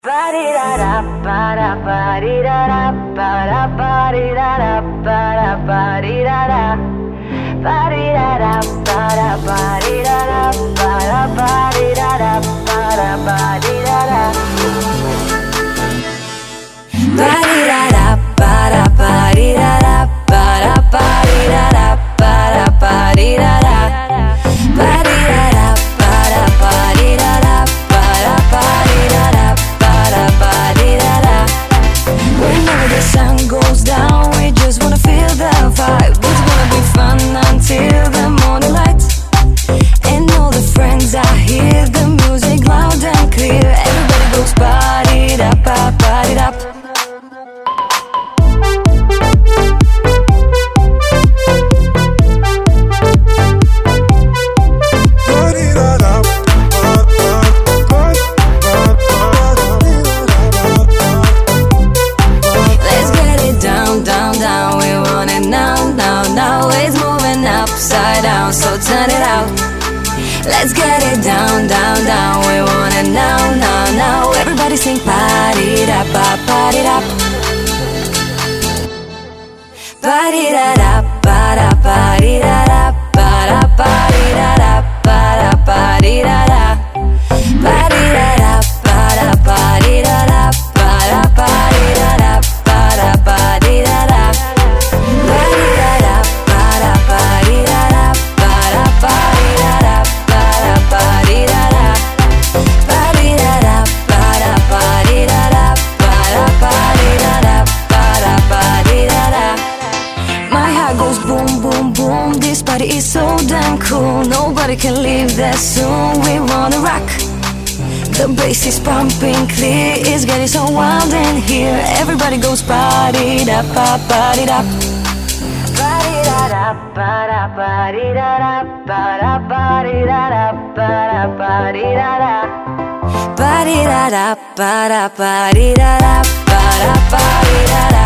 Whenever the sun goes down, we just wanna feel the vibe. It's gonna be fun until the morning light. And all the friends are here, the music loud and clear. Everybody goes party it up, party it up. Upside down, so turn it out. Let's get it down, down, down. We want it now, now, now. Everybody sing party it up, party it up. Party it up, party it up, party it up, party it up. Party it up, party it up, party it up, party it up. This party is so damn cool. Nobody can leave that soon. We wanna rock. The bass is pumping clear. It's getting so wild in here. Everybody goes party it up, party it up. Party it up, party it up, party it up, party it up. Party it up, party it up, party it up.